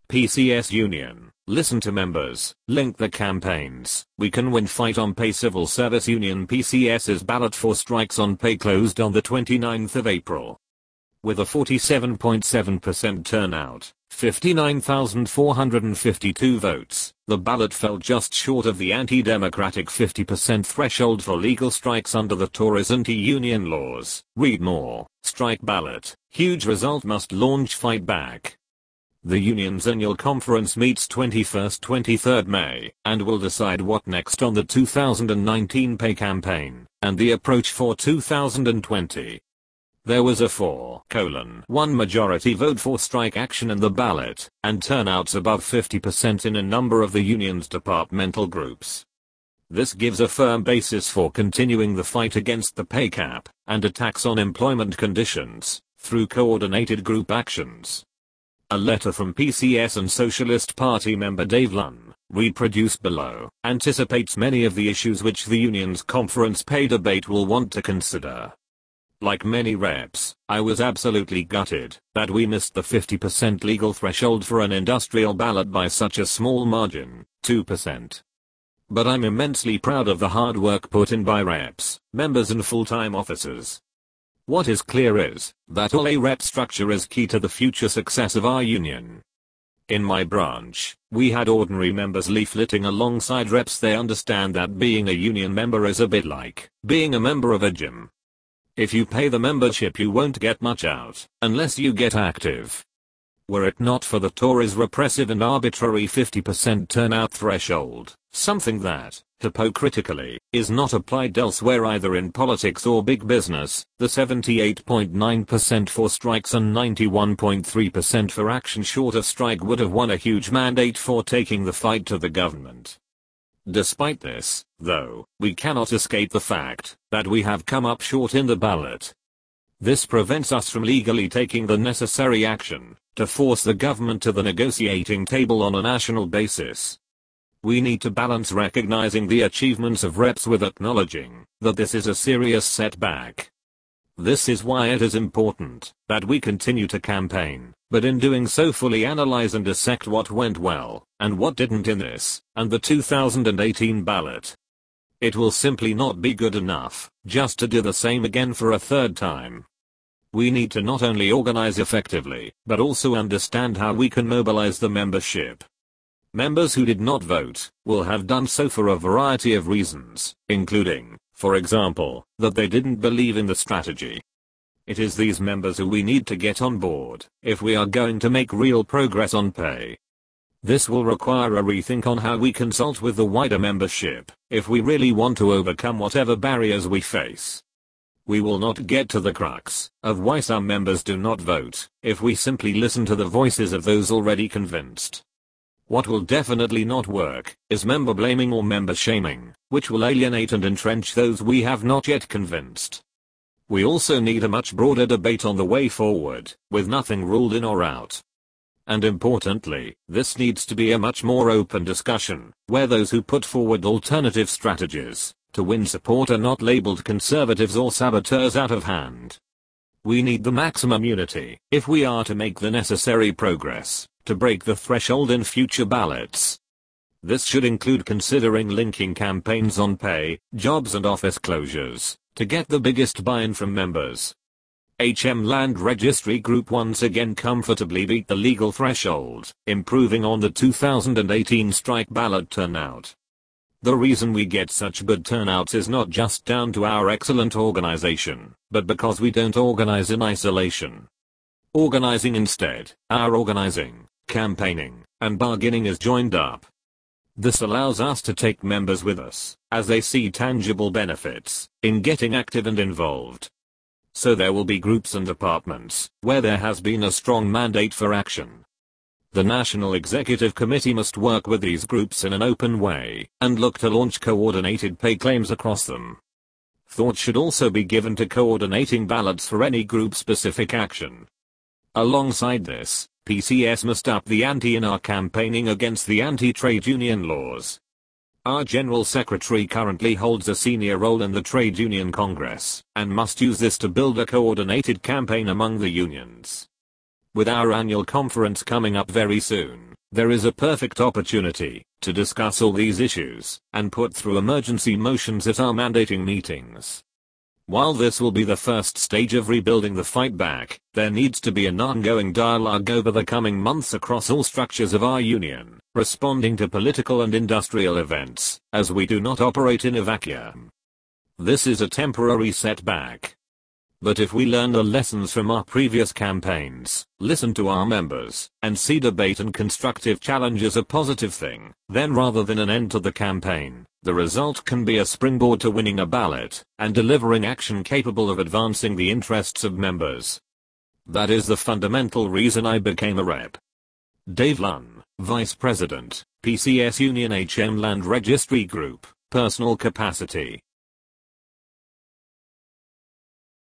PCS Union, listen to members, link the campaigns. We can win. Fight on Pay. Civil Service Union PCS's ballot for strikes on pay closed on the 29th of April. With a 47.7% turnout, 59,452 votes, the ballot fell just short of the anti-democratic 50% threshold for legal strikes under the Tories' anti-union laws. Read more. Strike ballot. Huge result must launch fight back. The union's annual conference meets 21st-23rd May and will decide what next on the 2019 pay campaign and the approach for 2020. There was a 4:1 majority vote for strike action in the ballot, and turnouts above 50% in a number of the union's departmental groups. This gives a firm basis for continuing the fight against the pay cap and attacks on employment conditions through coordinated group actions. A letter from PCS and Socialist Party member Dave Lunn, reproduced below, anticipates many of the issues which the union's conference pay debate will want to consider. Like many reps, I was absolutely gutted that we missed the 50% legal threshold for an industrial ballot by such a small margin, 2%. But I'm immensely proud of the hard work put in by reps, members and full-time officers. What is clear is that a rep structure is key to the future success of our union. In my branch, we had ordinary members leafleting alongside reps. They understand that being a union member is a bit like being a member of a gym. If you pay the membership, you won't get much out unless you get active. Were it not for the Tories' repressive and arbitrary 50% turnout threshold, something that, hypocritically, is not applied elsewhere either in politics or big business, the 78.9% for strikes and 91.3% for action short of strike would have won a huge mandate for taking the fight to the government. Despite this, though, we cannot escape the fact that we have come up short in the ballot. This prevents us from legally taking the necessary action to force the government to the negotiating table on a national basis. We need to balance recognizing the achievements of reps with acknowledging that this is a serious setback. This is why it is important that we continue to campaign, but in doing so fully analyze and dissect what went well and what didn't in this and the 2018 ballot. It will simply not be good enough just to do the same again for a third time. We need to not only organize effectively, but also understand how we can mobilize the membership. Members who did not vote will have done so for a variety of reasons, including, for example, that they didn't believe in the strategy. It is these members who we need to get on board if we are going to make real progress on pay. This will require a rethink on how we consult with the wider membership if we really want to overcome whatever barriers we face. We will not get to the crux of why some members do not vote if we simply listen to the voices of those already convinced. What will definitely not work is member blaming or member shaming, which will alienate and entrench those we have not yet convinced. We also need a much broader debate on the way forward, with nothing ruled in or out. And importantly, this needs to be a much more open discussion, where those who put forward alternative strategies to win support are not labeled conservatives or saboteurs out of hand. We need the maximum unity if we are to make the necessary progress to break the threshold in future ballots. This should include considering linking campaigns on pay, jobs and office closures to get the biggest buy-in from members. HM Land Registry Group once again comfortably beat the legal threshold, improving on the 2018 strike ballot turnout. The reason we get such good turnouts is not just down to our excellent organization, but because we don't organize in isolation. Organizing instead, our organizing, campaigning, and bargaining is joined up. This allows us to take members with us, as they see tangible benefits in getting active and involved. So there will be groups and departments where there has been a strong mandate for action. The National Executive Committee must work with these groups in an open way and look to launch coordinated pay claims across them. Thought should also be given to coordinating ballots for any group-specific action. Alongside this, PCS must up the ante in our campaigning against the anti-trade union laws. Our General Secretary currently holds a senior role in the Trade Union Congress and must use this to build a coordinated campaign among the unions. With our annual conference coming up very soon, There is a perfect opportunity to discuss all these issues and put through emergency motions at our mandating meetings. While this will be the first stage of rebuilding the fight back, there needs to be an ongoing dialogue over the coming months across all structures of our union, responding to political and industrial events, as we do not operate in a vacuum. This is a temporary setback. But if we learn the lessons from our previous campaigns, listen to our members, and see debate and constructive challenge as a positive thing, then rather than an end to the campaign, the result can be a springboard to winning a ballot and delivering action capable of advancing the interests of members. That is the fundamental reason I became a rep. Dave Lunn, Vice President, PCS Union HM Land Registry Group, Personal Capacity.